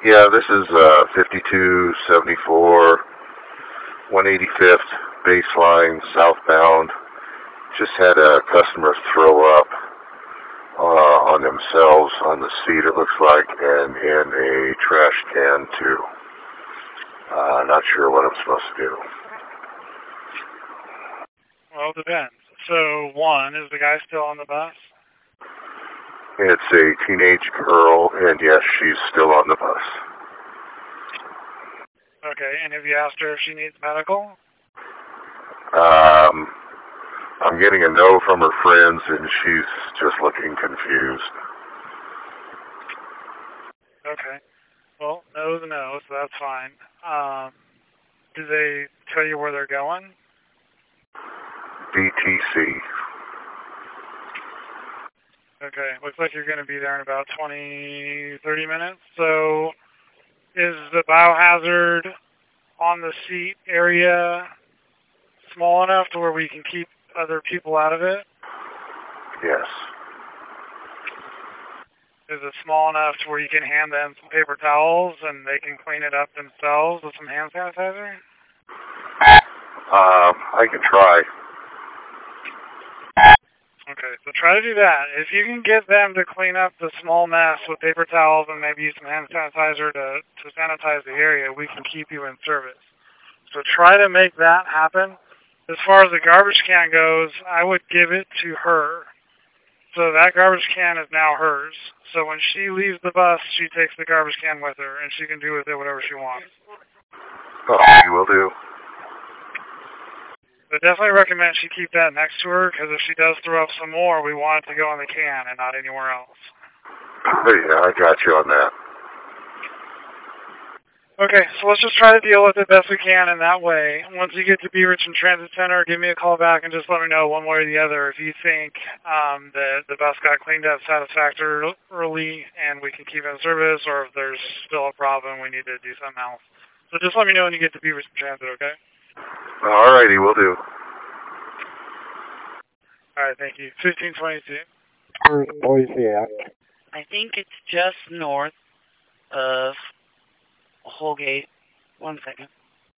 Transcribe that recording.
Yeah, this is 5274, 185th baseline southbound. Just had a customer throw up on themselves on the seat, it looks like, and in a trash can too. Not sure what I'm supposed to do. Well, it depends. So, one, is the guy still on the bus? It's a teenage girl, and yes, she's still on the bus. Okay, and have you asked her if she needs medical? I'm getting a no from her friends, and she's just looking confused. Okay. Well, no's a no, so that's fine. Do they tell you where they're going? DTC. Okay, looks like you're going to be there in about 20, 30 minutes. So, is the biohazard on the seat area small enough to where we can keep other people out of it? Yes. Is it small enough to where you can hand them some paper towels and they can clean it up themselves with some hand sanitizer? I can try. Okay, so try to do that. If you can get them to clean up the small mess with paper towels and maybe use some hand sanitizer to sanitize the area, we can keep you in service. So try to make that happen. As far as the garbage can goes, I would give it to her. So that garbage can is now hers. So when she leaves the bus, she takes the garbage can with her, and she can do with it whatever she wants. Okay, will do. But definitely recommend she keep that next to her, because if she does throw up some more, we want it to go in the can and not anywhere else. Yeah, I got you on that. Okay, so let's just try to deal with it best we can in that way. Once you get to Bee Richmond Transit Center, give me a call back and just let me know one way or the other if you think that the bus got cleaned up satisfactorily and we can keep it in service, or if there's still a problem, we need to do something else. So just let me know when you get to Bee Richmond Transit, okay? Alrighty, will do. Alright, thank you. 1522. Boise. I think it's just north of Holgate. 1 second.